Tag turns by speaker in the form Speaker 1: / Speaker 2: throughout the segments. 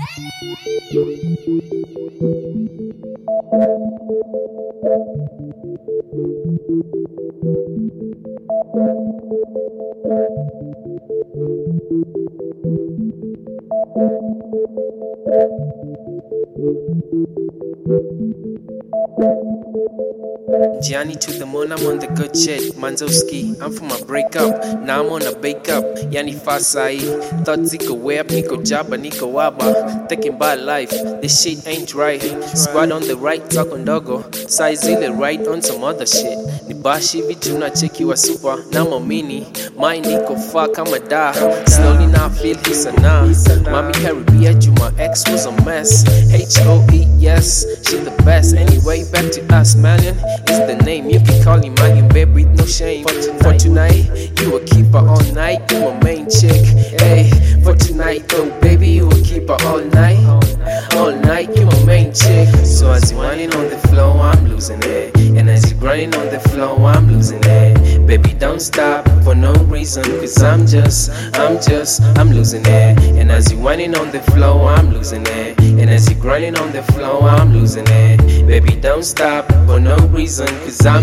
Speaker 1: Johnny to the moon, I'm on the good shit. Manzowski, I'm from a breakup. Now I'm on a bake up. Yani Fasai. Thought Ziko web, Nico Jabba, Nico Waba. Thinking about life, this shit ain't right. Squad on the right, talk on doggo. Size ile right on some other shit. Nibashi vituna cheki wa super. Now I'm a mini. My Nico fuck, I'm a da. Slowly now I feel he's a nah. Mommy Caribbean, you my ex was a mess. HOE, yes, she the best. Anyway, back to us, Malian is the name. You can call him Malian, babe, with no shame. For tonight, you a keeper all night. You a main chick. Hey, for tonight, though, baby, you a keeper all night. All night, you a main chick. So as you whining on the floor, I'm losing it. And as you grinding on the floor, I'm losing it. Baby, don't stop for no reason, cause I'm losing it. And as you whining on the floor, I'm losing it. And as you grinding on the floor, I'm losing it. Baby, don't stop for no reason, cause I'm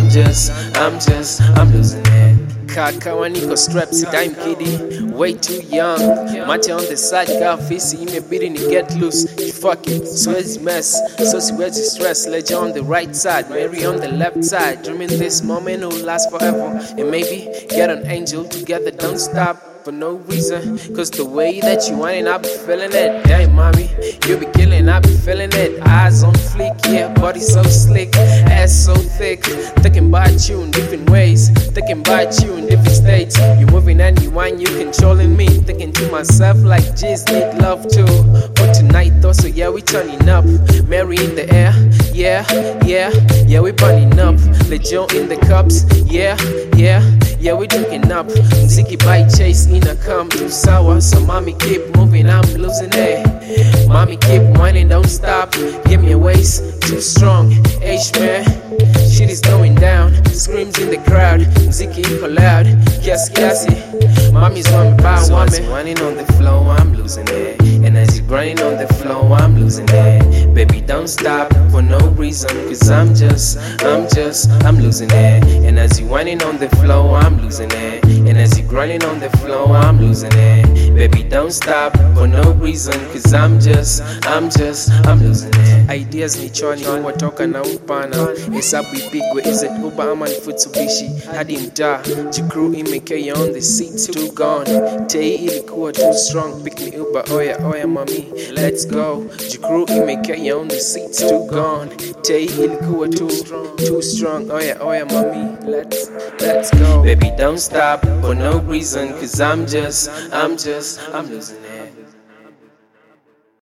Speaker 1: losing it. Kakawa niko straps, I'm kidding, way too young. Mate on the side, got fizzy, imebidi ni get loose. You fuck it, Suez mess, so Suez stress. Ledger on the right side, Mary on the left side. Dreaming this moment will last forever. And maybe get an angel together, don't stop for no reason, cause the way that you whining, I be feeling it. Damn, mommy, you be killing, I be feeling it. Eyes on fleek, yeah, body so slick, ass so thick. Thinking about you in different ways, thinking about you in different states. You moving and you whine, you controlling me. Thinking to myself like, geez, need love too. For tonight though, so yeah, we turning up. Mary in the air, yeah, we burning up. Legion in the cups, yeah, we drinking up. Mziki by Chase in a come too sour. So mommy keep moving, I'm losing it. Mommy keep whining, don't stop. Give me a waist, too strong. H-man, shit is going down. Screams in the crowd, Mziki equal loud. Yes, classy. Mommy's on me by woman. So whining on the floor, I'm losing it. And as you grinding on the floor, I'm losing it. Baby, don't stop for no reason, cause I'm losing it. And as you whining on the floor, I'm losing it. And as you grinding on the floor, I'm losing it. Baby, don't stop for no reason, cause I'm losing it. Ideas ni chwani, watoka na upana. Hesabu ipigwe, is it Uber ama ni Futsubishi? Hadi mtaa, jikru imekea on the seats, too gone. Tei ilikuwa too strong, pick me Uber, oya mami, let's go. Jikru imekea on the seats, too gone. Tei ilikuwa too strong, oya mami, let's go. Baby, don't stop for no reason, cause I'm losing it.